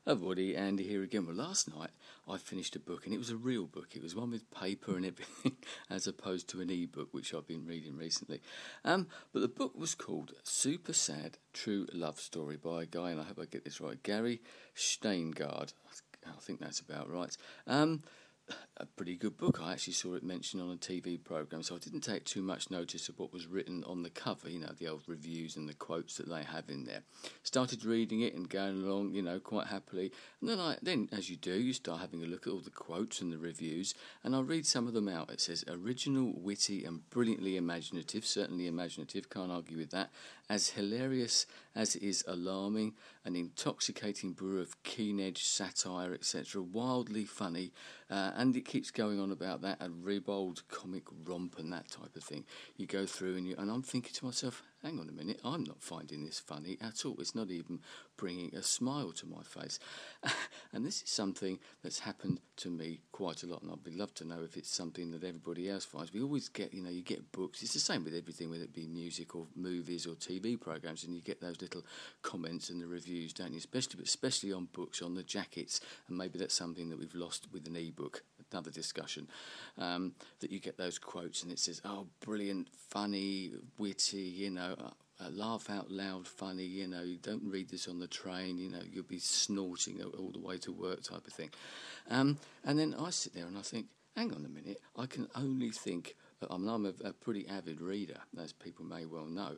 Everybody, Andy here again. Well, last night I finished a book, and it was a real book. It was one with paper and everything, as opposed to an e-book, which I've been reading recently. But the book was called Super Sad True Love Story by a guy, and I hope I get this right, Gary Steingard. I think that's about right. A pretty good book. I actually saw it mentioned on a TV programme, so I didn't take too much notice of what was written on the cover, the old reviews and the quotes that they have in there. Started reading it and going along, quite happily. And then, as you do, you start having a look at all the quotes and the reviews, and I'll read some of them out. It says, original, witty and brilliantly imaginative, certainly imaginative, can't argue with that, as hilarious as it is alarming, an intoxicating brew of keen-edged satire, etc., wildly funny, and it keeps going on about that, a ribald comic romp and that type of thing. You go through and I'm thinking to myself, hang on a minute, I'm not finding this funny at all. It's not even bringing a smile to my face. And this is something that's happened to me quite a lot, and I'd love to know if it's something that everybody else finds. We always get, you get books. It's the same with everything, whether it be music or movies or TV programmes, and you get those little comments and the reviews, don't you? Especially on books, on the jackets, and maybe that's something that we've lost with an e-book. Another discussion, that you get those quotes and it says, oh, brilliant, funny, witty, laugh out loud funny, you don't read this on the train, you'll be snorting all the way to work type of thing. And then I sit there and I think, hang on a minute, I can only think, I'm a pretty avid reader, as people may well know,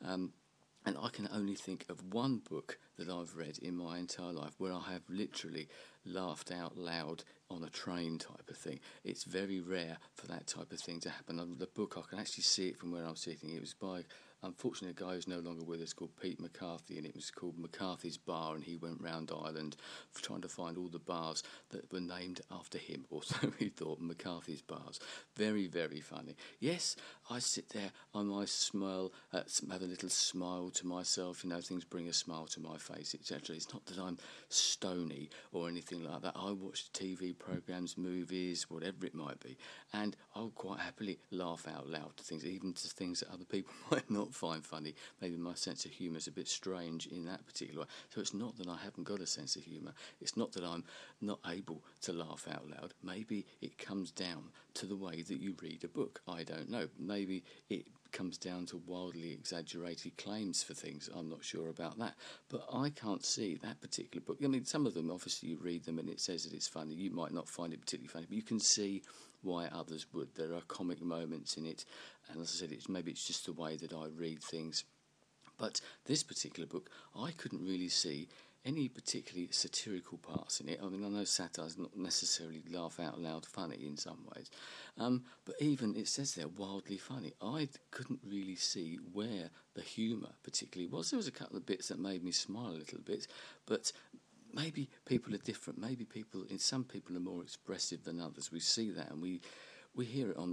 and I can only think of one book that I've read in my entire life where I have literally laughed out loud on a train type of thing. It's very rare for that type of thing to happen. The book, I can actually see it from where I'm sitting. It was by, unfortunately, a guy who's no longer with us called Pete McCarthy, and it was called McCarthy's Bar, and he went round Ireland trying to find all the bars that were named after him, or so he thought, McCarthy's Bars. Very, very funny. Yes, I sit there, I might smile, have a little smile to myself, things bring a smile to my face, etc. It's not that I'm stony or anything like that. I watch TV programmes, movies, whatever it might be, and I'll quite happily laugh out loud to things, even to things that other people might not find funny. Maybe my sense of humour is a bit strange in that particular way. So it's not that I haven't got a sense of humour. It's not that I'm not able to laugh out loud. Maybe it comes down to the way that you read a book. I don't know. Maybe it comes down to wildly exaggerated claims for things. I'm not sure about that. But I can't see that particular book. I mean, some of them, obviously, you read them and it says that it's funny. You might not find it particularly funny, but you can see why others would. There are comic moments in it, and as I said, maybe it's just the way that I read things. But this particular book, I couldn't really see any particularly satirical parts in it. I mean, I know satire is not necessarily laugh out loud funny in some ways, but even it says there wildly funny. I couldn't really see where the humour particularly was. There was a couple of bits that made me smile a little bit, but maybe people are different. Maybe some people are more expressive than others. We see that, and we hear it on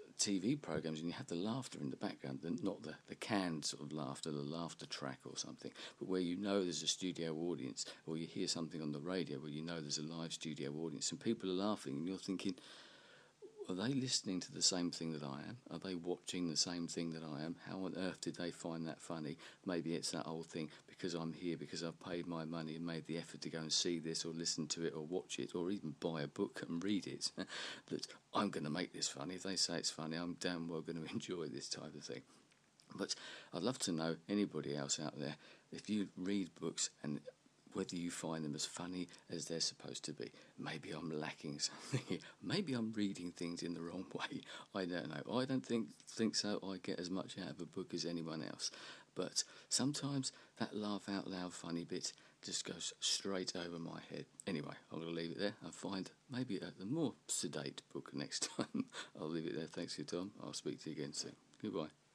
TV programmes, and you have the laughter in the background, not the canned sort of laughter, the laughter track or something, but where there's a studio audience, or you hear something on the radio where there's a live studio audience and people are laughing, and you're thinking, are they listening to the same thing that I am? Are they watching the same thing that I am? How on earth did they find that funny? Maybe it's that old thing, because I'm here, because I've paid my money and made the effort to go and see this or listen to it or watch it or even buy a book and read it, that I'm going to make this funny. If they say it's funny, I'm damn well going to enjoy this type of thing. But I'd love to know, anybody else out there, if you read books and whether you find them as funny as they're supposed to be. Maybe I'm lacking something here. Maybe I'm reading things in the wrong way. I don't know. I don't think so. I get as much out of a book as anyone else. But sometimes that laugh out loud funny bit just goes straight over my head. Anyway, I'm going to leave it there. I'll find maybe a more sedate book next time. I'll leave it there. Thanks for your time. I'll speak to you again soon. Goodbye.